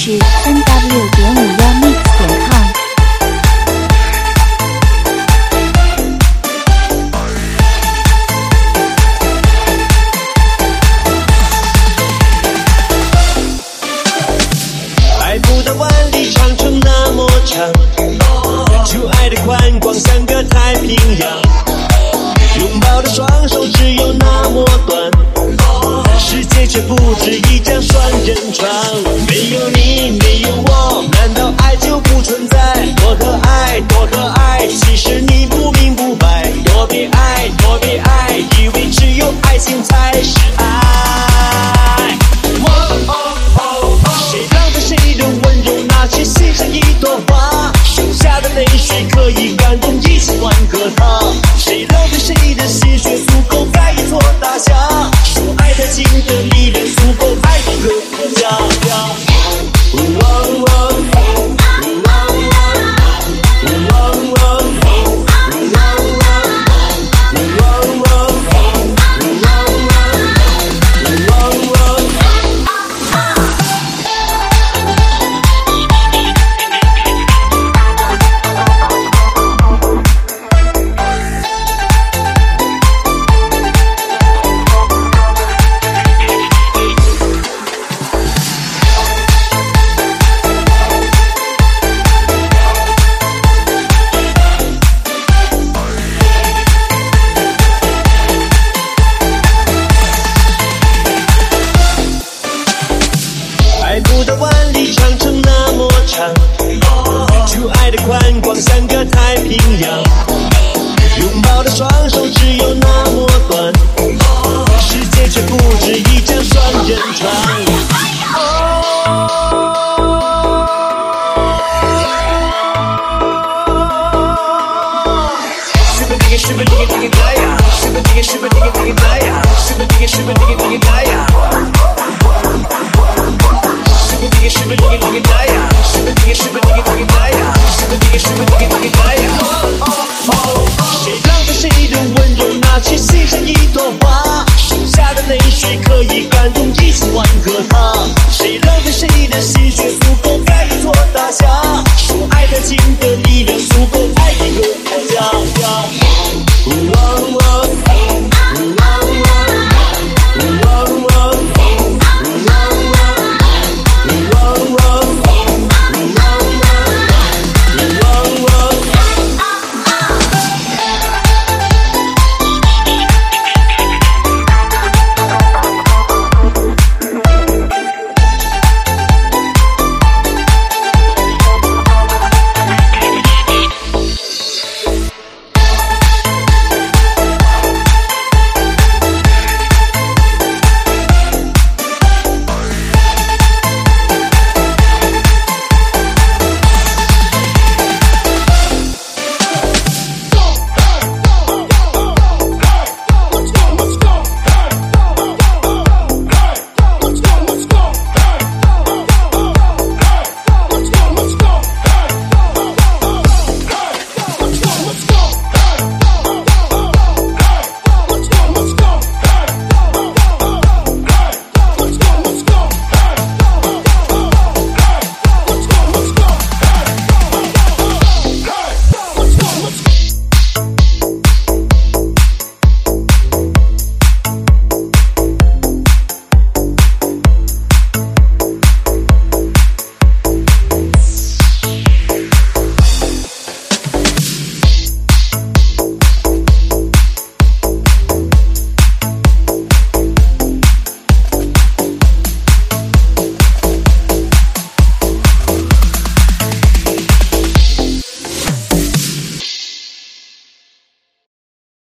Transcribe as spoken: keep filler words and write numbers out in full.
是三 w 点五幺 mix 点 com。 爱不到万里长城那么长，就爱的宽广像个太平洋。拥抱的双手只有那么短，世界却不止一张双人床。没有你，没有我，难道爱就不存在？多可爱，多可爱，其实你不明不白。多别爱，多别爱，以为只有爱情才是爱。谁让着谁的温柔，那却写上一朵花，手下的泪水可以感动一千万个他。谁让着谁的心血足够盖一座大厦，说爱的情的力量足够爱一个国家。爱不到万里长城那么长，就爱的宽广像个太平洋。